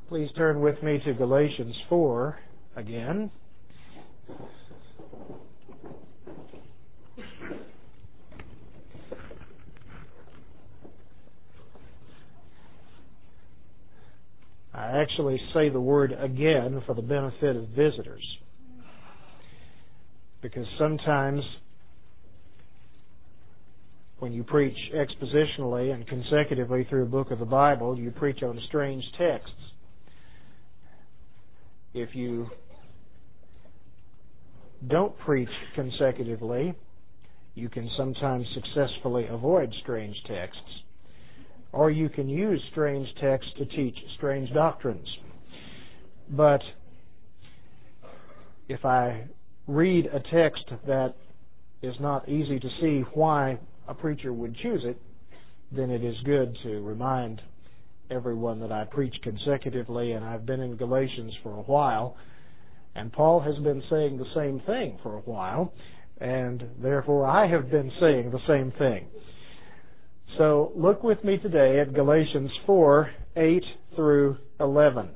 Please turn with me to Galatians 4 again. I actually say the word again for the benefit of visitors, because sometimes when you preach expositionally and consecutively through a book of the Bible, you preach on strange texts. If you don't preach consecutively, you can sometimes successfully avoid strange texts, or you can use strange texts to teach strange doctrines. But if I read a text that is not easy to see why a preacher would choose it, then it is good to remind everyone that I preach consecutively, and I've been in Galatians for a while, and Paul has been saying the same thing for a while, and therefore I have been saying the same thing. So look with me today at Galatians 4, 8 through 11.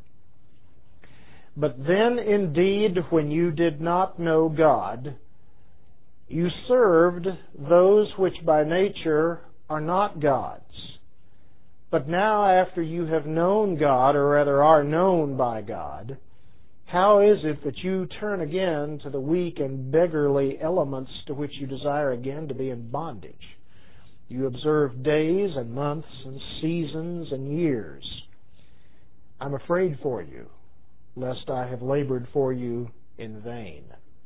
But then indeed, when you did not know God, you served those which by nature are not gods. But now after you have known God, or rather are known by God, how is it that you turn again to the weak and beggarly elements to which you desire again to be in bondage? You observe days and months and seasons and years. I'm afraid for you, lest I have labored for you in vain.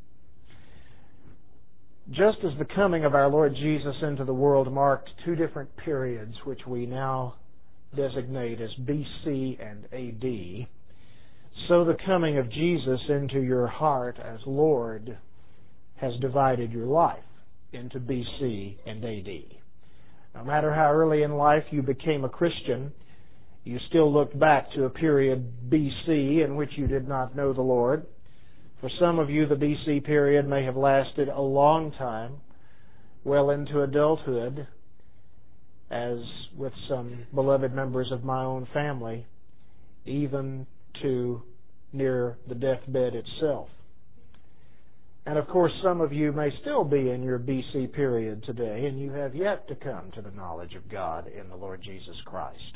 Just as the coming of our Lord Jesus into the world marked two different periods, which we now designate as BC and AD, so the coming of Jesus into your heart as Lord has divided your life into BC and AD. No matter how early in life you became a Christian, you still look back to a period BC in which you did not know the Lord. For some of you, the BC period may have lasted a long time, well into adulthood, as with some beloved members of my own family, even to near the deathbed itself. And of course, some of you may still be in your BC period today, and you have yet to come to the knowledge of God in the Lord Jesus Christ.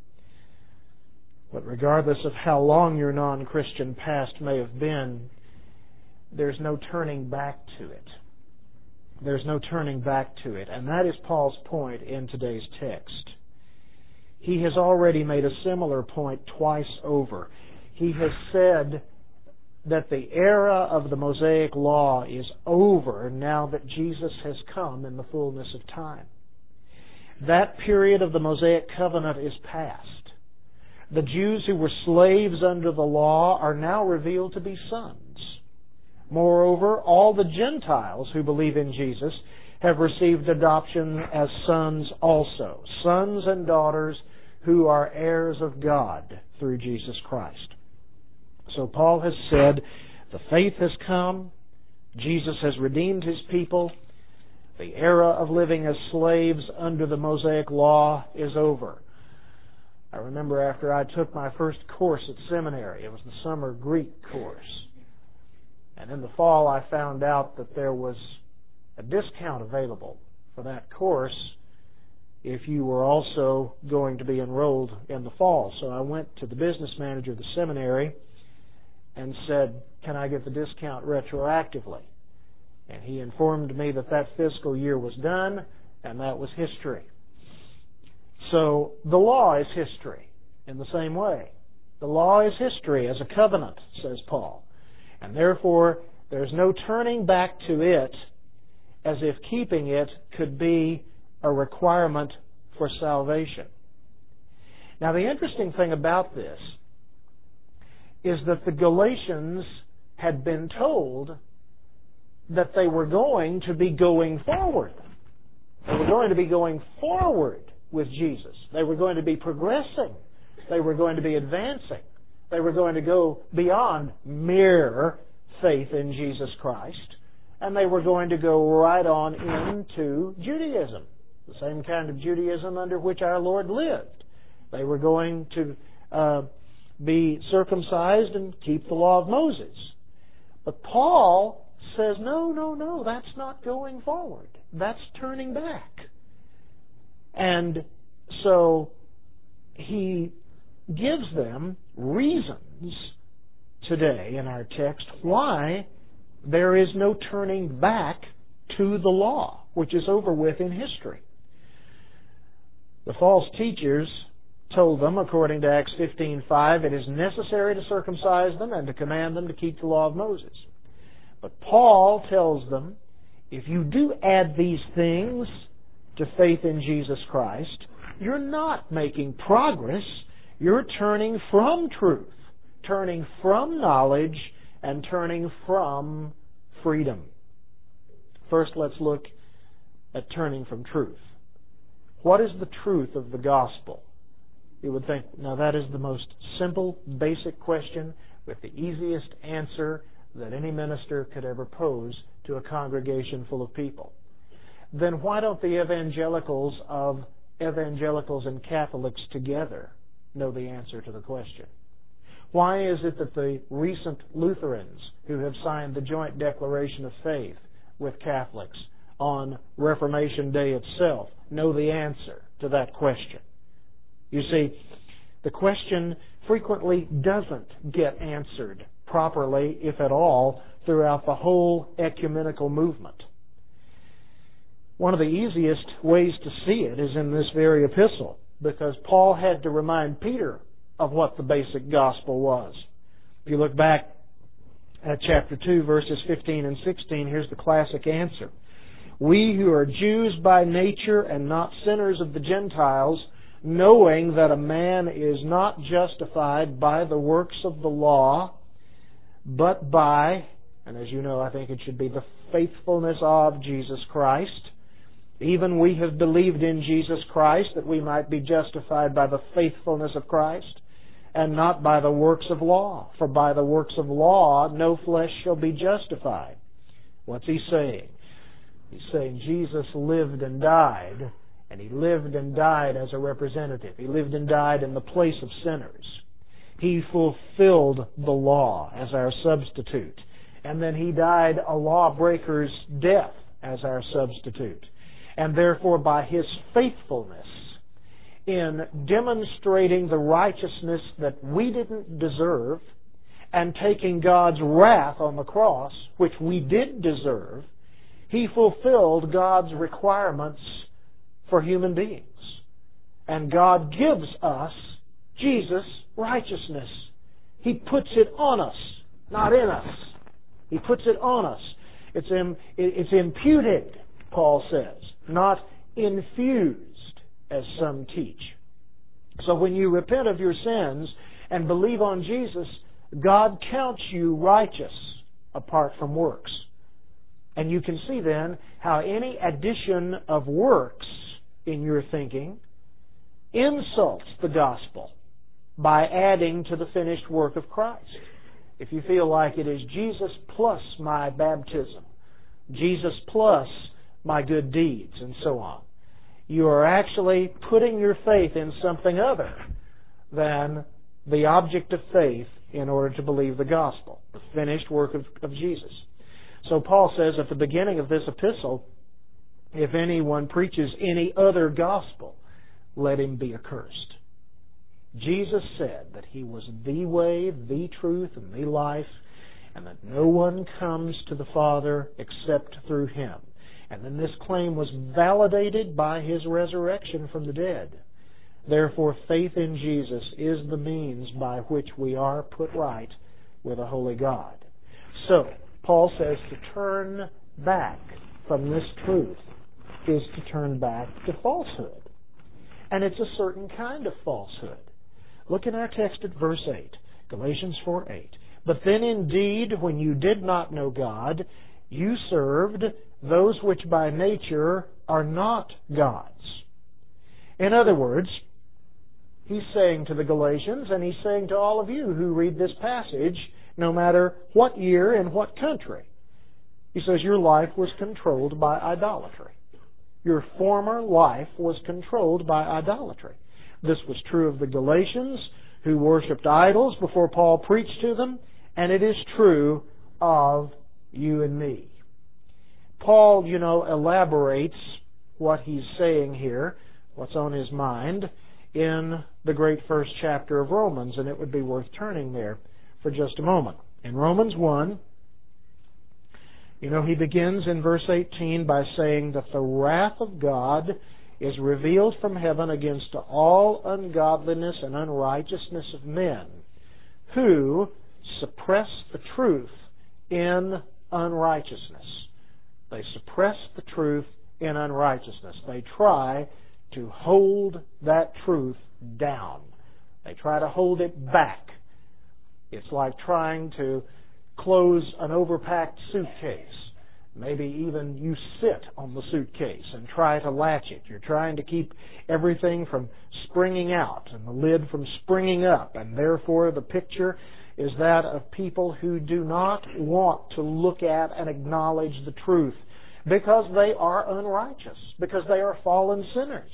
But regardless of how long your non-Christian past may have been, there's no turning back to it. There's no turning back to it. And that is Paul's point in today's text. He has already made a similar point twice over. He has said that the era of the Mosaic Law is over now that Jesus has come in the fullness of time. That period of the Mosaic covenant is past. The Jews who were slaves under the law are now revealed to be sons. Moreover, all the Gentiles who believe in Jesus have received adoption as sons also, sons and daughters who are heirs of God through Jesus Christ. So Paul has said, the faith has come, Jesus has redeemed His people, the era of living as slaves under the Mosaic Law is over. I remember after I took my first course at seminary, it was the summer Greek course. And in the fall I found out that there was a discount available for that course if you were also going to be enrolled in the fall. So I went to the business manager of the seminary and said, can I get the discount retroactively? And he informed me that that fiscal year was done, and that was history. So the law is history in the same way. The law is history as a covenant, says Paul. And therefore, there's no turning back to it as if keeping it could be a requirement for salvation. Now, the interesting thing about this is that the Galatians had been told that they were going to be going forward. They were going to be going forward with Jesus. They were going to be progressing. They were going to be advancing. They were going to go beyond mere faith in Jesus Christ, and they were going to go right on into Judaism, the same kind of Judaism under which our Lord lived. They were going to be circumcised and keep the law of Moses. But Paul says, no, that's not going forward. That's turning back. And so he gives them reasons today in our text why there is no turning back to the law, which is over with in history. The false teachers told them, according to Acts 15:5, it is necessary to circumcise them and to command them to keep the law of Moses. But Paul tells them, if you do add these things to faith in Jesus Christ, you're not making progress. You're turning from truth, turning from knowledge, and turning from freedom. First, let's look at turning from truth. What is the truth of the gospel? You would think, now that is the most simple, basic question with the easiest answer that any minister could ever pose to a congregation full of people. Then why don't the evangelicals and Catholics together know the answer to the question? Why is it that the recent Lutherans who have signed the joint declaration of faith with Catholics on Reformation Day itself know the answer to that question? You see, the question frequently doesn't get answered properly, if at all, throughout the whole ecumenical movement. One of the easiest ways to see it is in this very epistle, because Paul had to remind Peter of what the basic gospel was. If you look back at chapter 2, verses 15 and 16, here's the classic answer. We who are Jews by nature and not sinners of the Gentiles, knowing that a man is not justified by the works of the law, but by, and as you know, I think it should be the faithfulness of Jesus Christ. Even we have believed in Jesus Christ that we might be justified by the faithfulness of Christ and not by the works of law. For by the works of law no flesh shall be justified. What's he saying? He's saying Jesus lived and died, and He lived and died as a representative. He lived and died in the place of sinners. He fulfilled the law as our substitute. And then He died a lawbreaker's death as our substitute. And therefore, by His faithfulness in demonstrating the righteousness that we didn't deserve and taking God's wrath on the cross, which we did deserve, He fulfilled God's requirements for human beings. And God gives us Jesus' righteousness. He puts it on us, not in us. He puts it on us. It's imputed, Paul says, not infused, as some teach. So when you repent of your sins and believe on Jesus, God counts you righteous apart from works. And you can see then how any addition of works in your thinking insults the gospel by adding to the finished work of Christ. If you feel like it is Jesus plus my baptism, Jesus plus my good deeds, and so on, you are actually putting your faith in something other than the object of faith in order to believe the gospel, the finished work of Jesus. So Paul says at the beginning of this epistle, if anyone preaches any other gospel, let him be accursed. Jesus said that He was the way, the truth, and the life, and that no one comes to the Father except through Him. And then this claim was validated by His resurrection from the dead. Therefore, faith in Jesus is the means by which we are put right with a holy God. So, Paul says to turn back from this truth is to turn back to falsehood. And it's a certain kind of falsehood. Look in our text at verse 8, Galatians 4:8. But then indeed, when you did not know God, you served those which by nature are not God's. In other words, he's saying to the Galatians, and he's saying to all of you who read this passage, no matter what year and what country, he says your life was controlled by idolatry. Your former life was controlled by idolatry. This was true of the Galatians, who worshipped idols before Paul preached to them, and it is true of you and me. Paul, elaborates what he's saying here, what's on his mind, in the great first chapter of Romans, and it would be worth turning there for just a moment. In Romans 1, he begins in verse 18 by saying that the wrath of God is revealed from heaven against all ungodliness and unrighteousness of men, who suppress the truth in unrighteousness. They suppress the truth in unrighteousness. They try to hold that truth down. They try to hold it back. It's like trying to close an overpacked suitcase. Maybe even you sit on the suitcase and try to latch it. You're trying to keep everything from springing out and the lid from springing up, and therefore the picture is that of people who do not want to look at and acknowledge the truth because they are unrighteous, because they are fallen sinners.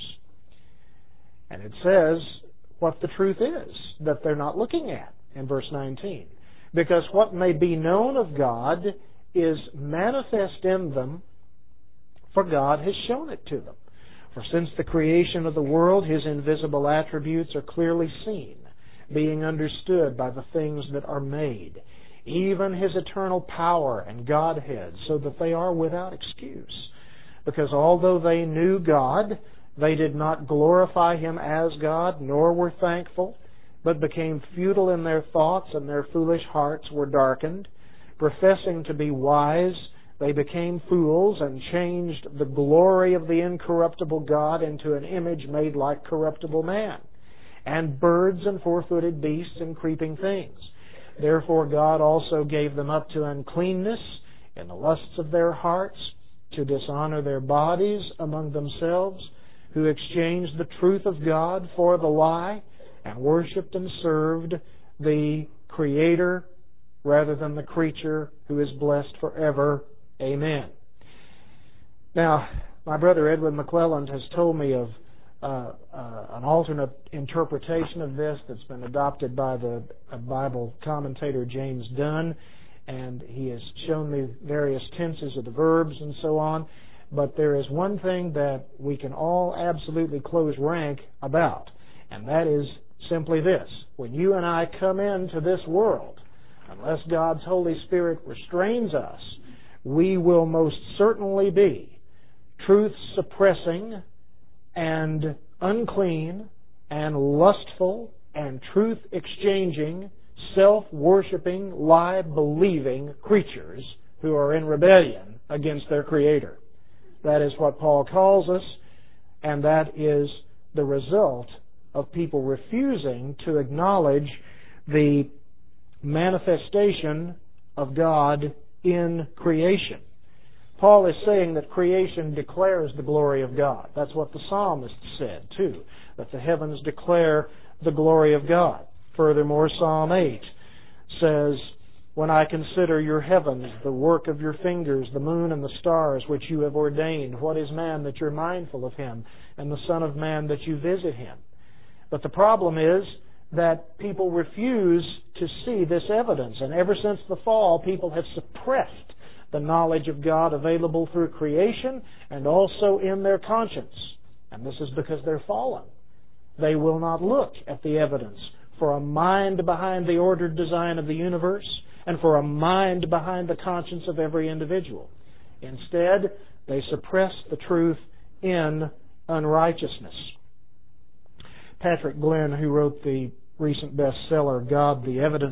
And it says what the truth is that they're not looking at in verse 19. Because what may be known of God is manifest in them, for God has shown it to them. For since the creation of the world, His invisible attributes are clearly seen, being understood by the things that are made, even His eternal power and Godhead, so that they are without excuse. Because although they knew God, they did not glorify Him as God, nor were thankful, but became futile in their thoughts, and their foolish hearts were darkened. Professing to be wise, they became fools and changed the glory of the incorruptible God into an image made like corruptible man, and birds and four-footed beasts and creeping things. Therefore God also gave them up to uncleanness in the lusts of their hearts, to dishonor their bodies among themselves, who exchanged the truth of God for the lie, and worshipped and served the Creator rather than the creature, who is blessed forever. Amen. Now, my brother Edwin McClelland has told me of an alternate interpretation of this that's been adopted by the Bible commentator James Dunn, and he has shown me various tenses of the verbs and so on. But there is one thing that we can all absolutely close rank about, and that is simply this. When you and I come into this world, unless God's Holy Spirit restrains us, we will most certainly be truth-suppressing and unclean and lustful and truth-exchanging, self-worshipping, lie-believing creatures who are in rebellion against their Creator. That is what Paul calls us, and that is the result of people refusing to acknowledge the manifestation of God in creation. Paul is saying that creation declares the glory of God. That's what the psalmist said, too, that the heavens declare the glory of God. Furthermore, Psalm 8 says, when I consider your heavens, the work of your fingers, the moon and the stars which you have ordained, what is man that you're mindful of him, and the Son of Man that you visit him? But the problem is that people refuse to see this evidence. And ever since the fall, people have suppressed the knowledge of God available through creation and also in their conscience. And this is because they're fallen. They will not look at the evidence for a mind behind the ordered design of the universe and for a mind behind the conscience of every individual. Instead, they suppress the truth in unrighteousness. Patrick Glenn, who wrote the recent bestseller, God the Evidence,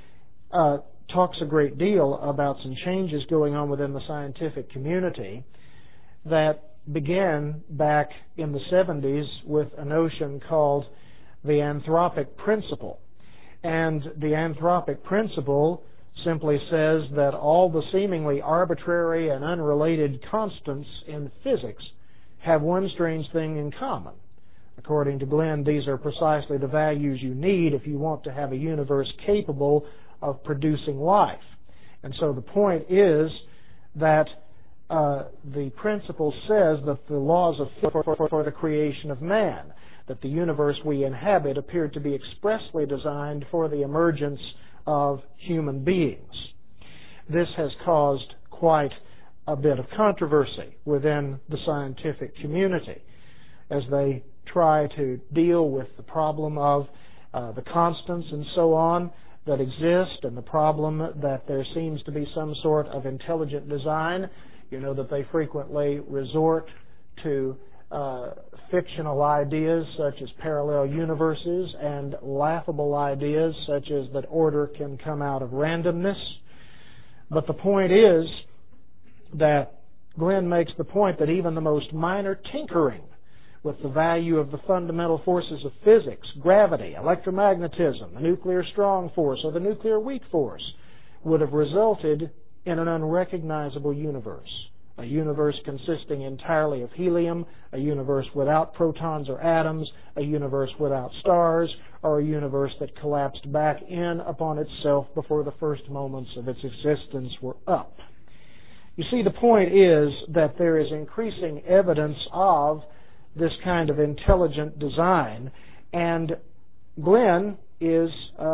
talks a great deal about some changes going on within the scientific community that began back in the 70s with a notion called the anthropic principle. And the anthropic principle simply says that all the seemingly arbitrary and unrelated constants in physics have one strange thing in common. According to Glenn, these are precisely the values you need if you want to have a universe capable of producing life. And so the point is that the principle says that the laws of physics for the creation of man, that the universe we inhabit appeared to be expressly designed for the emergence of human beings. This has caused quite a bit of controversy within the scientific community as they try to deal with the problem of the constants and so on that exist, and the problem that there seems to be some sort of intelligent design. You know that they frequently resort to fictional ideas such as parallel universes and laughable ideas such as that order can come out of randomness. But the point is that Glenn makes the point that even the most minor tinkering with the value of the fundamental forces of physics, gravity, electromagnetism, the nuclear strong force, or the nuclear weak force, would have resulted in an unrecognizable universe. A universe consisting entirely of helium, a universe without protons or atoms, a universe without stars, or a universe that collapsed back in upon itself before the first moments of its existence were up. You see, the point is that there is increasing evidence of this kind of intelligent design, and Glenn is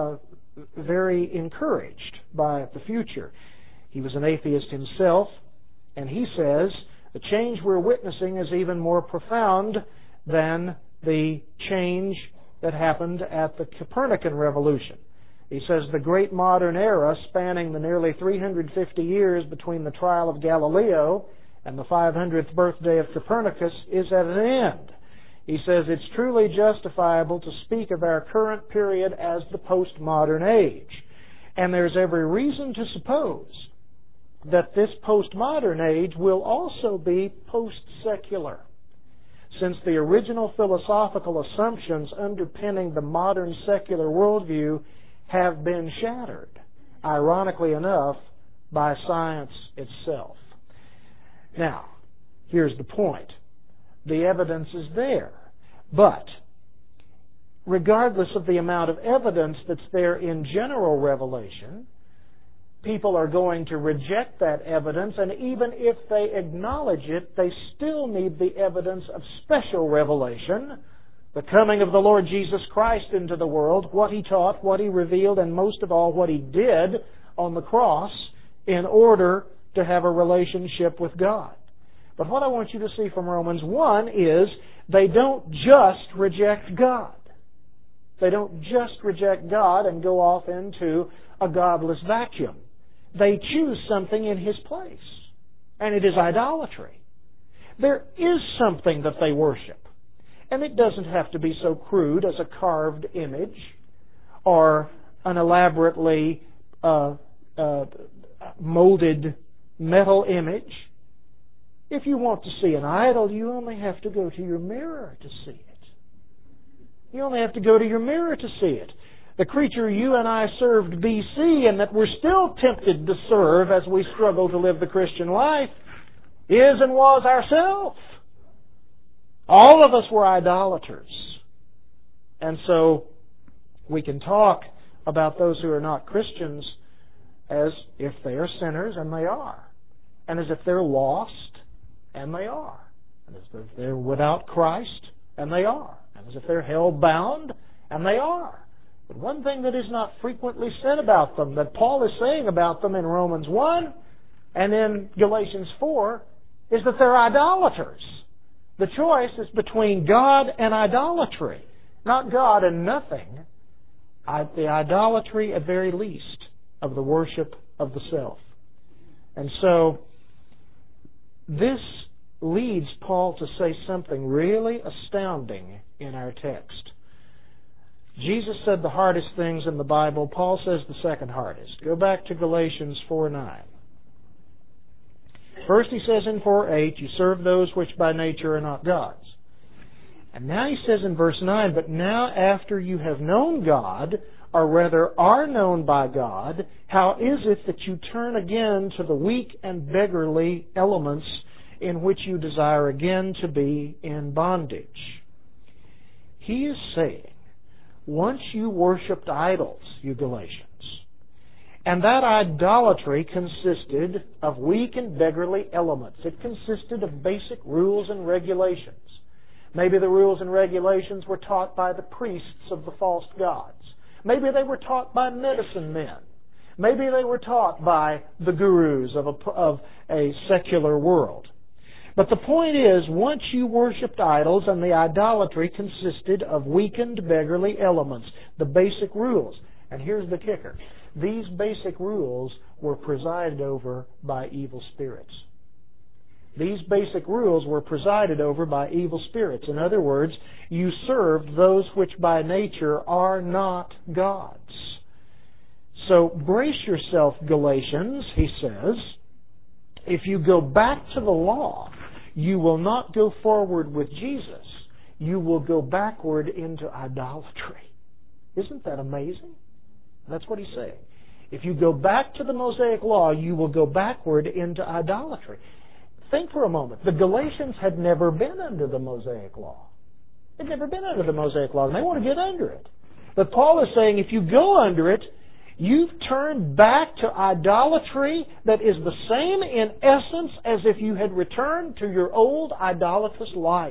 very encouraged by the future. He was an atheist himself, and he says the change we're witnessing is even more profound than the change that happened at the Copernican revolution. He says the great modern era, spanning the nearly 350 years between the trial of Galileo and the 500th birthday of Copernicus, is at an end. He says it's truly justifiable to speak of our current period as the postmodern age. And there's every reason to suppose that this postmodern age will also be post-secular, since the original philosophical assumptions underpinning the modern secular worldview have been shattered, ironically enough, by science itself. Now, here's the point. The evidence is there, but regardless of the amount of evidence that's there in general revelation, people are going to reject that evidence, and even if they acknowledge it, they still need the evidence of special revelation, the coming of the Lord Jesus Christ into the world, what He taught, what He revealed, and most of all, what He did on the cross in order to have a relationship with God. But what I want you to see from Romans 1 is they don't just reject God. They don't just reject God and go off into a godless vacuum. They choose something in His place, and it is idolatry. There is something that they worship, and it doesn't have to be so crude as a carved image or an elaborately molded metal image. If you want to see an idol, you only have to go to your mirror to see it. You only have to go to your mirror to see it. The creature you and I served BC and that we're still tempted to serve as we struggle to live the Christian life is and was ourselves. All of us were idolaters. And so we can talk about those who are not Christians as if they are sinners, and they are. And as if they're lost, and they are. And as if they're without Christ, and they are. And as if they're hell-bound, and they are. But one thing that is not frequently said about them, that Paul is saying about them in Romans 1 and in Galatians 4, is that they're idolaters. The choice is between God and idolatry, not God and nothing. The idolatry, at very least, of the worship of the self. And so, this leads Paul to say something really astounding in our text. Jesus said the hardest things in the Bible. Paul says the second hardest. Go back to Galatians 4:9. First he says in 4:8, you serve those which by nature are not God's. And now he says in verse 9, but now after you have known God, or rather are known by God, how is it that you turn again to the weak and beggarly elements in which you desire again to be in bondage? He is saying, once you worshipped idols, you Galatians, and that idolatry consisted of weak and beggarly elements. It consisted of basic rules and regulations. Maybe the rules and regulations were taught by the priests of the false gods. Maybe they were taught by medicine men. Maybe they were taught by the gurus of a secular world. But the point is, once you worshipped idols, and the idolatry consisted of weakened, beggarly elements, the basic rules. And here's the kicker. These basic rules were presided over by evil spirits. These basic rules were presided over by evil spirits. In other words, you served those which by nature are not gods. So brace yourself, Galatians, he says. If you go back to the law, you will not go forward with Jesus. You will go backward into idolatry. Isn't that amazing? That's what he's saying. If you go back to the Mosaic law, you will go backward into idolatry. Think for a moment. The Galatians had never been under the Mosaic law. They'd never been under the Mosaic law, and they want to get under it. But Paul is saying if you go under it, you've turned back to idolatry that is the same in essence as if you had returned to your old idolatrous life.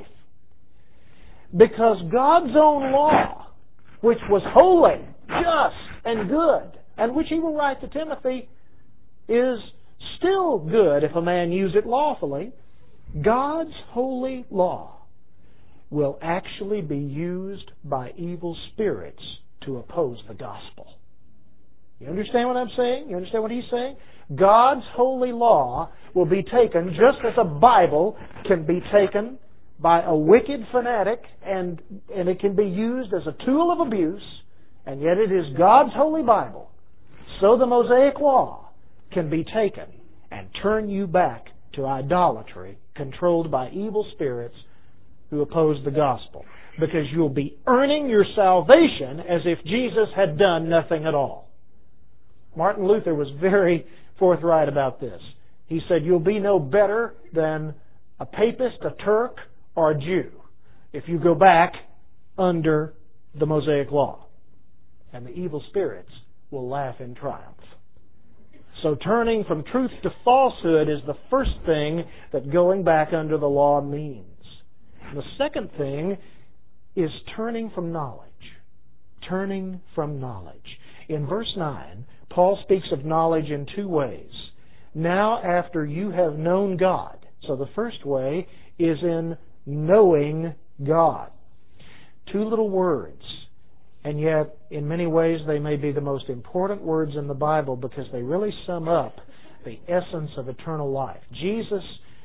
Because God's own law, which was holy, just, and good, and which he will write to Timothy, is still good if a man use it lawfully. God's holy law will actually be used by evil spirits to oppose the gospel. You understand what I'm saying? You understand what he's saying? God's holy law will be taken just as a Bible can be taken by a wicked fanatic and it can be used as a tool of abuse, and yet it is God's holy Bible. So the Mosaic law can be taken and turn you back to idolatry controlled by evil spirits who oppose the gospel. Because you'll be earning your salvation as if Jesus had done nothing at all. Martin Luther was very forthright about this. He said, you'll be no better than a papist, a Turk, or a Jew if you go back under the Mosaic law. And the evil spirits will laugh in triumph. So turning from truth to falsehood is the first thing that going back under the law means. And the second thing is turning from knowledge. Turning from knowledge. In verse 9, Paul speaks of knowledge in two ways. Now after you have known God. So the first way is in knowing God. Two little words. And yet, in many ways, they may be the most important words in the Bible because they really sum up the essence of eternal life. Jesus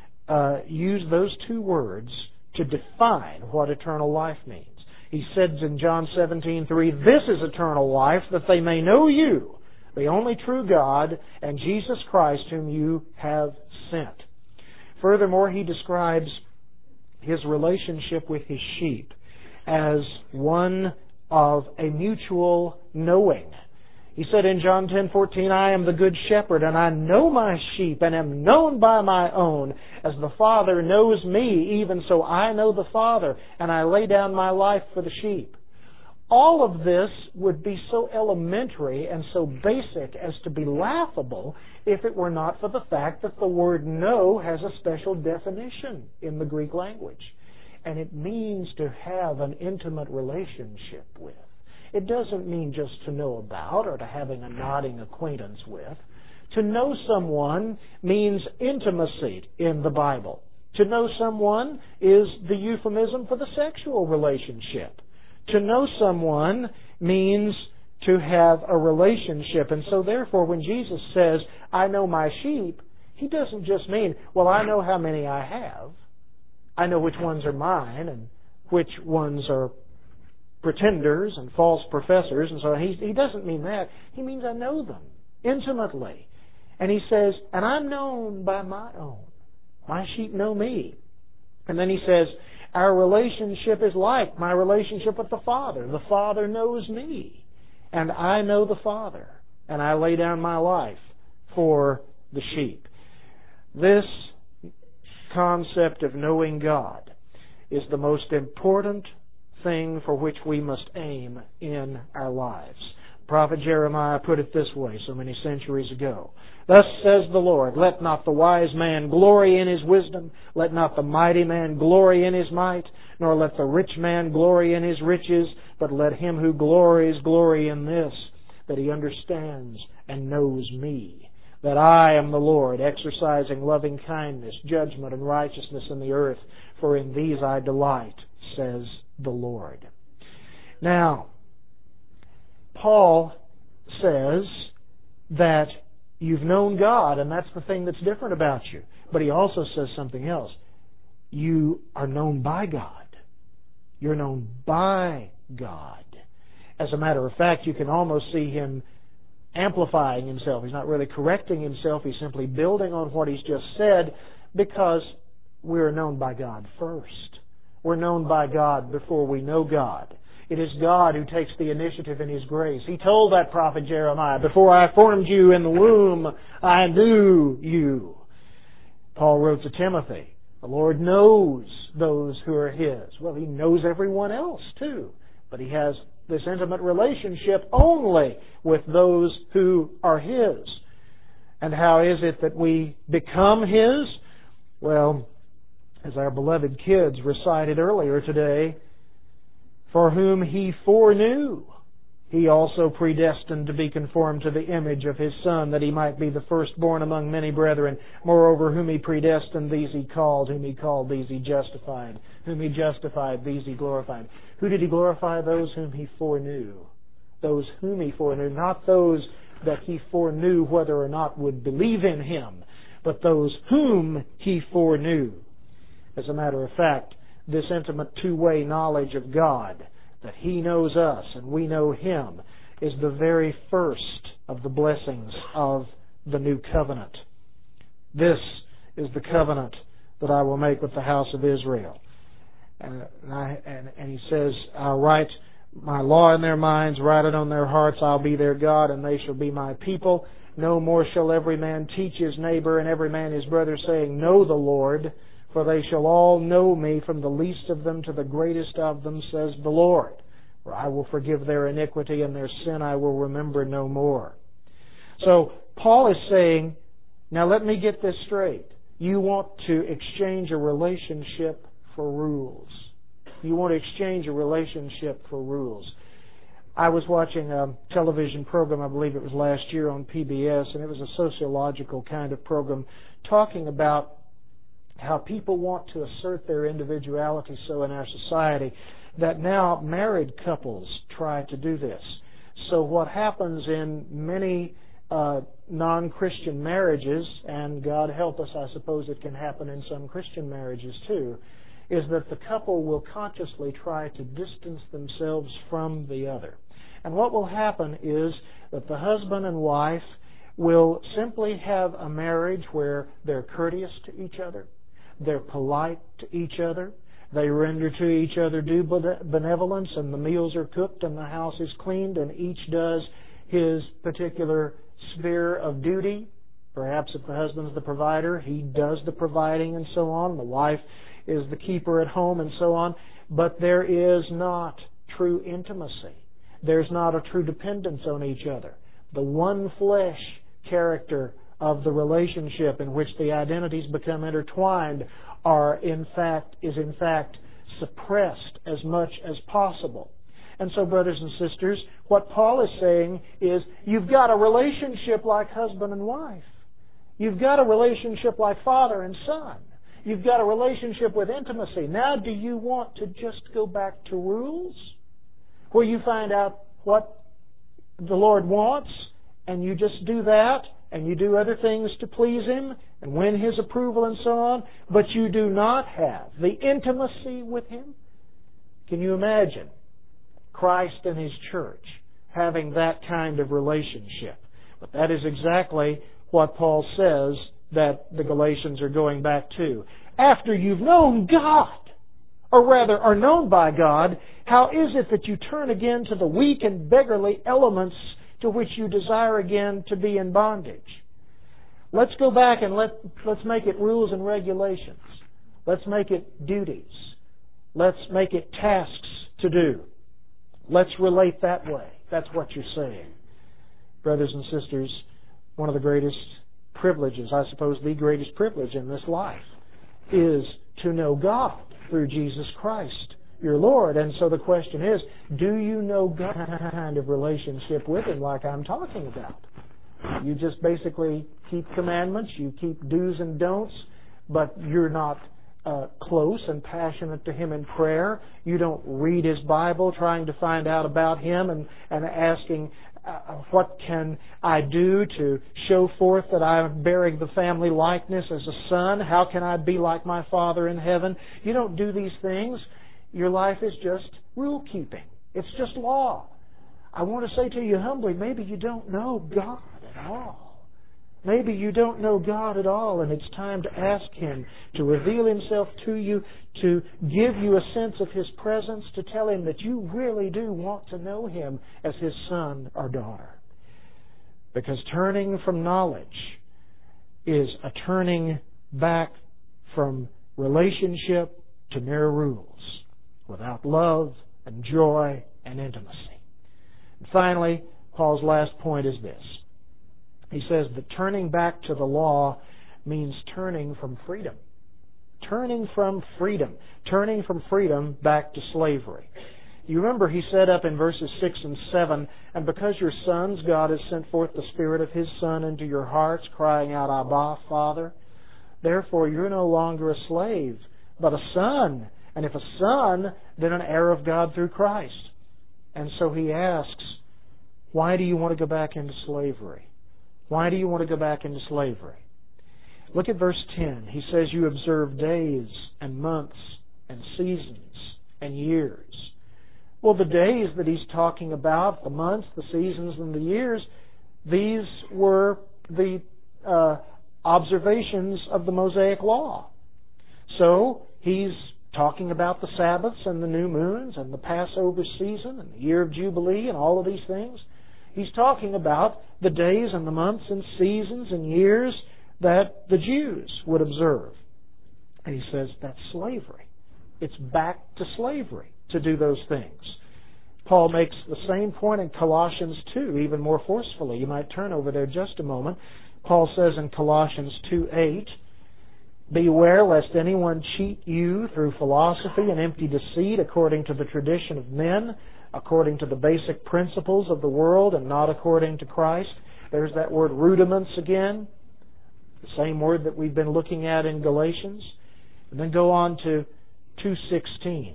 used those two words to define what eternal life means. He said in John 17:3, "This is eternal life, that they may know you, the only true God, and Jesus Christ whom you have sent." Furthermore, he describes his relationship with his sheep as one of a mutual knowing. He said in John 10:14, "I am the good shepherd, and I know my sheep, and am known by my own. As the Father knows me, even so I know the Father, and I lay down my life for the sheep." All of this would be so elementary and so basic as to be laughable if it were not for the fact that the word know has a special definition in the Greek language. And it means to have an intimate relationship with. It doesn't mean just to know about or to having a nodding acquaintance with. To know someone means intimacy in the Bible. To know someone is the euphemism for the sexual relationship. To know someone means to have a relationship. And so therefore, when Jesus says, "I know my sheep," he doesn't just mean, well, I know how many I have. I know which ones are mine and which ones are pretenders and false professors. And so he doesn't mean that. He means I know them intimately. And he says, and I'm known by my own. My sheep know me. And then he says, our relationship is like my relationship with the Father. The Father knows me. And I know the Father. And I lay down my life for the sheep. This concept of knowing God is the most important thing for which we must aim in our lives. Prophet Jeremiah put it this way so many centuries ago. Thus says the Lord, let not the wise man glory in his wisdom, let not the mighty man glory in his might, nor let the rich man glory in his riches, but let him who glories glory in this, that he understands and knows me, that I am the Lord, exercising loving kindness, judgment, and righteousness in the earth, for in these I delight, says the Lord. Now, Paul says that you've known God, and that's the thing that's different about you. But he also says something else. You are known by God. You're known by God. As a matter of fact, you can almost see him amplifying himself. He's not really correcting himself. He's simply building on what he's just said, because we're known by God first. We're known by God before we know God. It is God who takes the initiative in His grace. He told that prophet Jeremiah, before I formed you in the womb, I knew you. Paul wrote to Timothy, the Lord knows those who are His. Well, He knows everyone else too. But He has this intimate relationship only with those who are His. And how is it that we become His? Well, as our beloved kids recited earlier today, for whom He foreknew, He also predestined to be conformed to the image of His Son, that He might be the firstborn among many brethren. Moreover, whom He predestined, these He called. Whom He called, these He justified. Whom He justified, these He glorified. Who did He glorify? Those whom He foreknew. Those whom He foreknew. Not those that He foreknew whether or not would believe in Him, but those whom He foreknew. As a matter of fact, this intimate two-way knowledge of God, that He knows us and we know Him, is the very first of the blessings of the new covenant. This is the covenant that I will make with the house of Israel. And He says, I'll write my law in their minds, write it on their hearts, I'll be their God, and they shall be my people. No more shall every man teach his neighbor and every man his brother, saying, Know the Lord, for they shall all know me, from the least of them to the greatest of them, says the Lord. For I will forgive their iniquity, and their sin I will remember no more. So Paul is saying, now let me get this straight. You want to exchange a relationship for rules. You want to exchange a relationship for rules. I was watching a television program, I believe it was last year on PBS, and it was a sociological kind of program talking about how people want to assert their individuality so in our society that now married couples try to do this. So what happens in many non-Christian marriages, and God help us, I suppose it can happen in some Christian marriages too, is that the couple will consciously try to distance themselves from the other. And what will happen is that the husband and wife will simply have a marriage where they're courteous to each other, they're polite to each other, they render to each other due benevolence, and the meals are cooked and the house is cleaned, and each does his particular sphere of duty. Perhaps if the husband's the provider, he does the providing and so on. The wife is the keeper at home and so on. But there is not true intimacy. There's not a true dependence on each other. The one flesh character of the relationship in which the identities become intertwined is in fact suppressed as much as possible. And so, brothers and sisters, what Paul is saying is you've got a relationship like husband and wife. You've got a relationship like father and son. You've got a relationship with intimacy. Now, do you want to just go back to rules where you find out what the Lord wants and you just do that and you do other things to please Him and win His approval and so on, but you do not have the intimacy with Him? Can you imagine Christ and His church having that kind of relationship? But that is exactly what Paul says that the Galatians are going back to. After you've known God, or rather are known by God, how is it that you turn again to the weak and beggarly elements to which you desire again to be in bondage? Let's go back and let's make it rules and regulations. Let's make it duties. Let's make it tasks to do. Let's relate that way. That's what you're saying. Brothers and sisters, one of the greatest privileges, I suppose the greatest privilege in this life, is to know God through Jesus Christ, your Lord. And so the question is, do you know God kind of relationship with Him like I'm talking about? You just basically keep commandments, you keep do's and don'ts, but you're not close and passionate to Him in prayer. You don't read His Bible trying to find out about Him and asking, what can I do to show forth that I'm bearing the family likeness as a son? How can I be like my Father in heaven? You don't do these things. Your life is just rule keeping. It's just law. I want to say to you humbly, maybe you don't know God at all. Maybe you don't know God at all, and it's time to ask Him to reveal Himself to you, to give you a sense of His presence, to tell Him that you really do want to know Him as His son or daughter. Because turning from knowledge is a turning back from relationship to mere rules, without love and joy and intimacy. And finally, Paul's last point is this. He says that turning back to the law means turning from freedom. Turning from freedom. Turning from freedom back to slavery. You remember he said up in verses 6 and 7, and because you're sons, God has sent forth the Spirit of His Son into your hearts, crying out, Abba, Father. Therefore you're no longer a slave, but a son. And if a son, then an heir of God through Christ. And so he asks, why do you want to go back into slavery? Why do you want to go back into slavery? Look at verse 10. He says, you observe days and months and seasons and years. Well, the days that he's talking about, the months, the seasons, and the years, these were the observations of the Mosaic Law. So he's talking about the Sabbaths and the new moons and the Passover season and the year of Jubilee and all of these things. He's talking about the days and the months and seasons and years that the Jews would observe. And he says that's slavery. It's back to slavery to do those things. Paul makes the same point in Colossians 2, even more forcefully. You might turn over there just a moment. Paul says in Colossians 2:8, beware lest anyone cheat you through philosophy and empty deceit according to the tradition of men, according to the basic principles of the world and not according to Christ. There's that word rudiments again, the same word that we've been looking at in Galatians. And then go on to 2:16.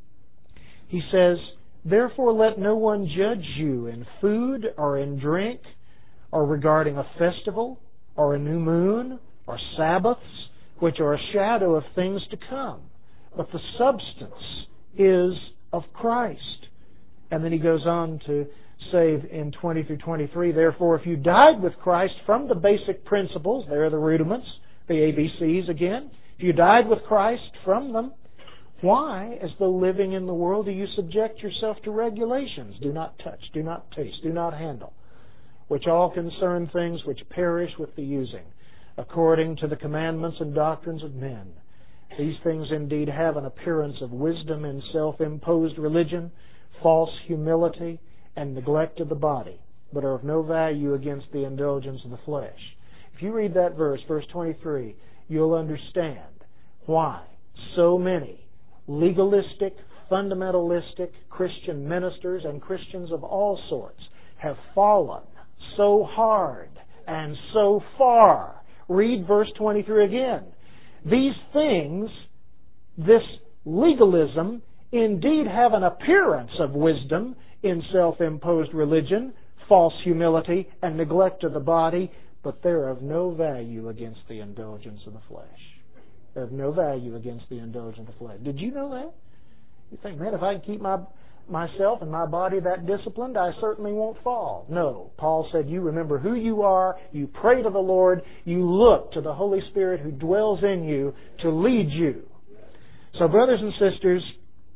He says, therefore let no one judge you in food or in drink or regarding a festival or a new moon or Sabbaths, which are a shadow of things to come, but the substance is of Christ. And then he goes on to say in 20 through 23, therefore if you died with Christ from the basic principles, there are the rudiments, the ABCs again, if you died with Christ from them, why, as though living in the world, do you subject yourself to regulations? Do not touch, do not taste, do not handle, which all concern things which perish with the using, according to the commandments and doctrines of men. These things indeed have an appearance of wisdom in self-imposed religion, false humility, and neglect of the body, but are of no value against the indulgence of the flesh. If you read that verse, verse 23, you'll understand why so many legalistic, fundamentalistic Christian ministers and Christians of all sorts have fallen so hard and so far. Read verse 23 again. These things, this legalism, indeed have an appearance of wisdom in self-imposed religion, false humility, and neglect of the body, but they're of no value against the indulgence of the flesh. They're of no value against the indulgence of the flesh. Did you know that? You think, man, if I can keep myself and my body that disciplined, I certainly won't fall. No. Paul said, you remember who you are, you pray to the Lord, you look to the Holy Spirit who dwells in you to lead you. So, brothers and sisters,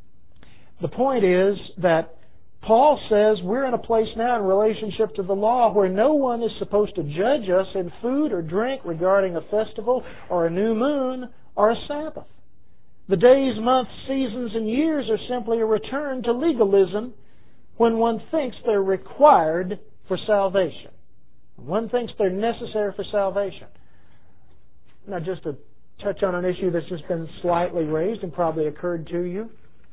the point is that Paul says we're in a place now in relationship to the law where no one is supposed to judge us in food or drink regarding a festival or a new moon or a Sabbath. The days, months, seasons, and years are simply a return to legalism when one thinks they're required for salvation. One thinks they're necessary for salvation. Now, just to touch on an issue that's just been slightly raised and probably occurred to you,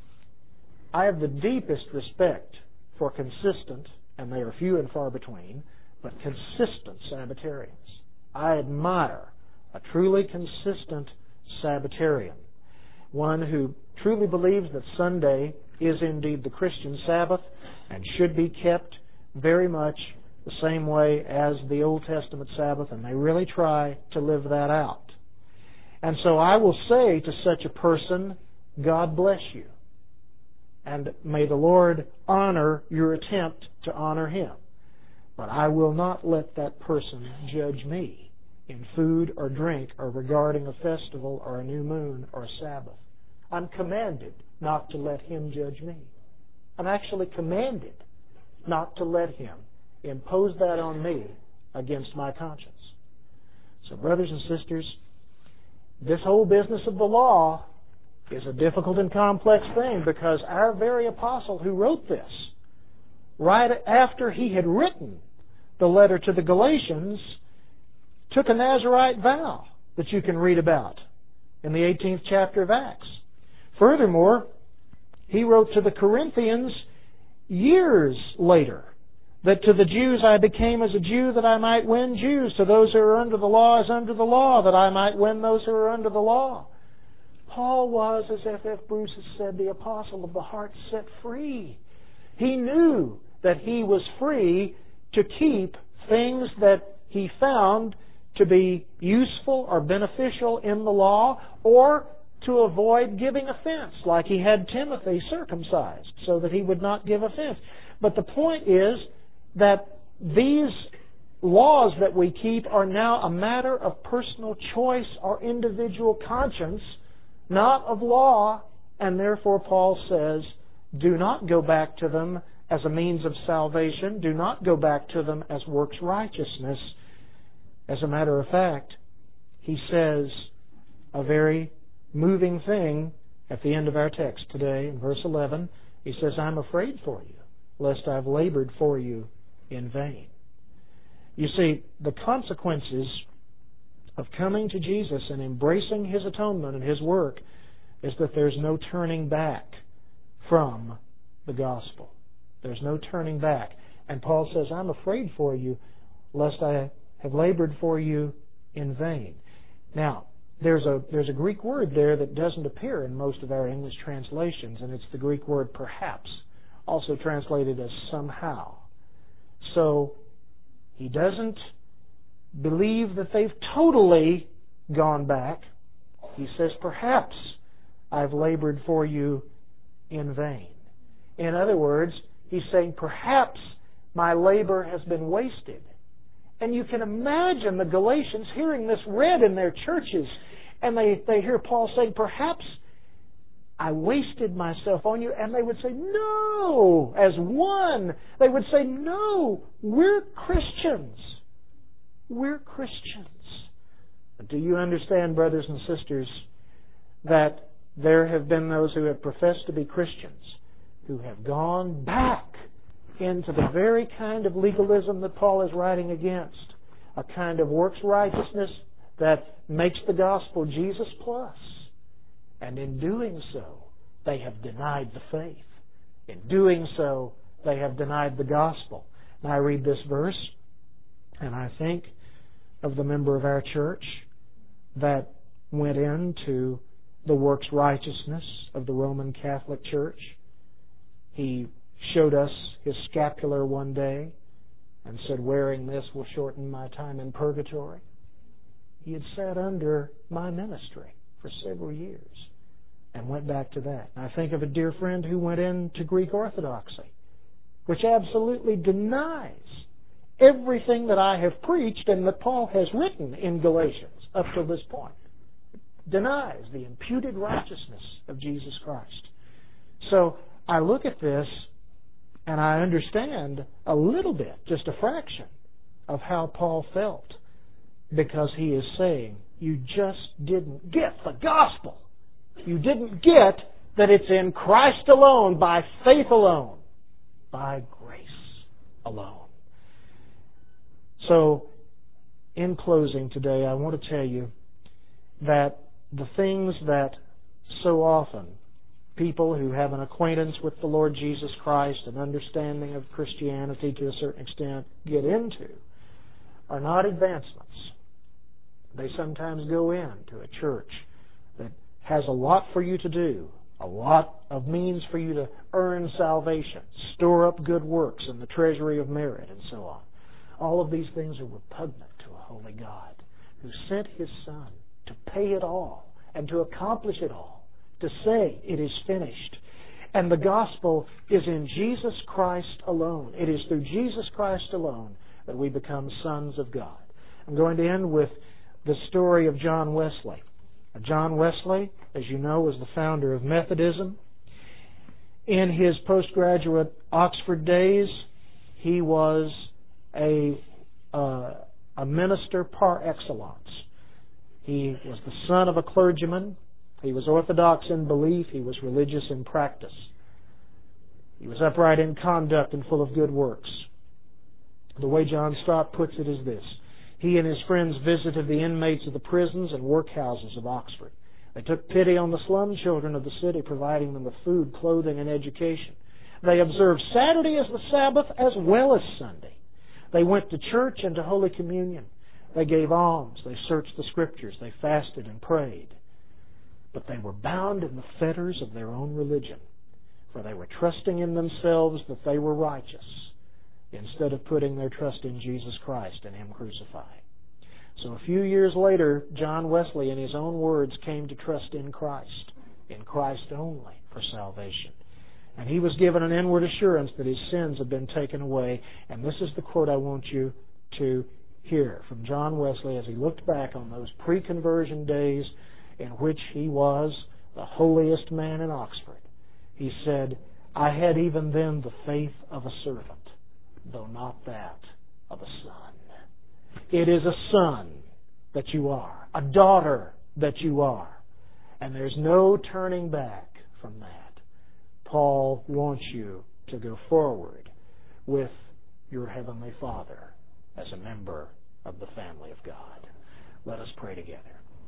I have the deepest respect for consistent, and they are few and far between, but consistent Sabbatarians. I admire a truly consistent Sabbatarian, one who truly believes that Sunday is indeed the Christian Sabbath and should be kept very much the same way as the Old Testament Sabbath, and they really try to live that out. And so I will say to such a person, God bless you. And may the Lord honor your attempt to honor Him. But I will not let that person judge me in food or drink or regarding a festival or a new moon or a Sabbath. I'm commanded not to let him judge me. I'm actually commanded not to let him impose that on me against my conscience. So, brothers and sisters, this whole business of the law is a difficult and complex thing, because our very apostle who wrote this, right after he had written the letter to the Galatians, took a Nazirite vow that you can read about in the 18th chapter of Acts. Furthermore, he wrote to the Corinthians years later that to the Jews I became as a Jew that I might win Jews, to those who are under the law as under the law, that I might win those who are under the law. Paul was, as F.F. Bruce has said, the apostle of the heart set free. He knew that he was free to keep things that he found to be useful or beneficial in the law, or to avoid giving offense, like he had Timothy circumcised so that he would not give offense. But the point is that these laws that we keep are now a matter of personal choice or individual conscience, not of law, and therefore Paul says, do not go back to them as a means of salvation. Do not go back to them as works righteousness. As a matter of fact, he says a very moving thing at the end of our text today in verse 11. He says, I'm afraid for you, lest I've labored for you in vain. You see, the consequences of coming to Jesus and embracing His atonement and His work is that there's no turning back from the gospel. There's no turning back. And Paul says, I'm afraid for you, lest I have labored for you in vain. Now, there's a Greek word there that doesn't appear in most of our English translations, and it's the Greek word perhaps, also translated as somehow. So, he doesn't believe that they've totally gone back. He says, perhaps I've labored for you in vain. In other words, he's saying, perhaps my labor has been wasted. And you can imagine the Galatians hearing this read in their churches, and they hear Paul saying, perhaps I wasted myself on you, and they would say, no, as one. They would say, no, we're Christians. We're Christians. But do you understand, brothers and sisters, that there have been those who have professed to be Christians who have gone back into the very kind of legalism that Paul is writing against, a kind of works righteousness that makes the gospel Jesus plus. And in doing so, they have denied the faith. In doing so, they have denied the gospel. And I read this verse, and I think of the member of our church that went into the works righteousness of the Roman Catholic Church. He showed us his scapular one day and said, wearing this will shorten my time in purgatory. He had sat under my ministry for several years and went back to that. I think of a dear friend who went into Greek Orthodoxy, which absolutely denies everything that I have preached and that Paul has written in Galatians up to this point. Denies the imputed righteousness of Jesus Christ. So I look at this and I understand a little bit, just a fraction, of how Paul felt, because he is saying, you just didn't get the gospel. You didn't get that it's in Christ alone, by faith alone, by grace alone. So, in closing today, I want to tell you that the things that so often people who have an acquaintance with the Lord Jesus Christ, an understanding of Christianity to a certain extent, get into are not advancements. They sometimes go into a church that has a lot for you to do, a lot of means for you to earn salvation, store up good works in the treasury of merit, and so on. All of these things are repugnant to a holy God who sent His Son to pay it all and to accomplish it all, to say it is finished. And the gospel is in Jesus Christ alone. It is through Jesus Christ alone that we become sons of God. I'm going to end with the story of John Wesley. John Wesley, as you know, was the founder of Methodism. In his postgraduate Oxford days, he was a minister par excellence. He was the son of a clergyman. He was orthodox in belief. He was religious in practice. He was upright in conduct and full of good works. The way John Stott puts it is this: he and his friends visited the inmates of the prisons and workhouses of Oxford. They took pity on the slum children of the city, providing them with food, clothing, and education. They observed Saturday as the Sabbath as well as Sunday. They went to church and to Holy Communion. They gave alms. They searched the Scriptures. They fasted and prayed. But they were bound in the fetters of their own religion, for they were trusting in themselves that they were righteous, instead of putting their trust in Jesus Christ and Him crucified. So a few years later, John Wesley, in his own words, came to trust in Christ only, for salvation. And he was given an inward assurance that his sins had been taken away. And this is the quote I want you to hear from John Wesley as he looked back on those pre-conversion days in which he was the holiest man in Oxford. He said, "I had even then the faith of a servant, though not that of a son." It is a son that you are, a daughter that you are, and there's no turning back from that. Paul wants you to go forward with your Heavenly Father as a member of the family of God. Let us pray together.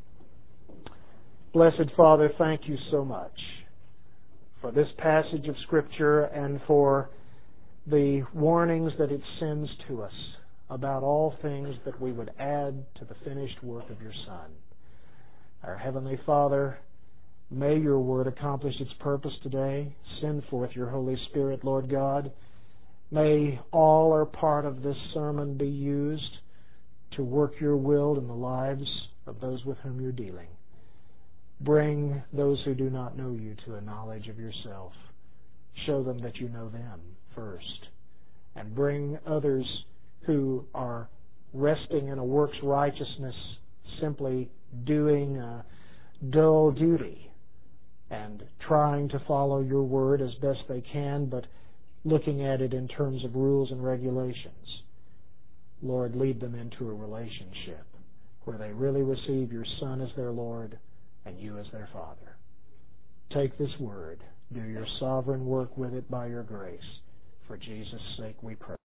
Blessed Father, thank you so much for this passage of Scripture and for the warnings that it sends to us about all things that we would add to the finished work of your Son. Our Heavenly Father, may your Word accomplish its purpose today. Send forth your Holy Spirit, Lord God. May all or part of this sermon be used to work your will in the lives of those with whom you're dealing. Bring those who do not know you to a knowledge of yourself. Show them that you know them first. And bring others who are resting in a works righteousness, simply doing a dull duty and trying to follow your word as best they can, but looking at it in terms of rules and regulations. Lord, lead them into a relationship where they really receive your Son as their Lord and you as their Father. Take this word, do your sovereign work with it by your grace. For Jesus' sake we pray.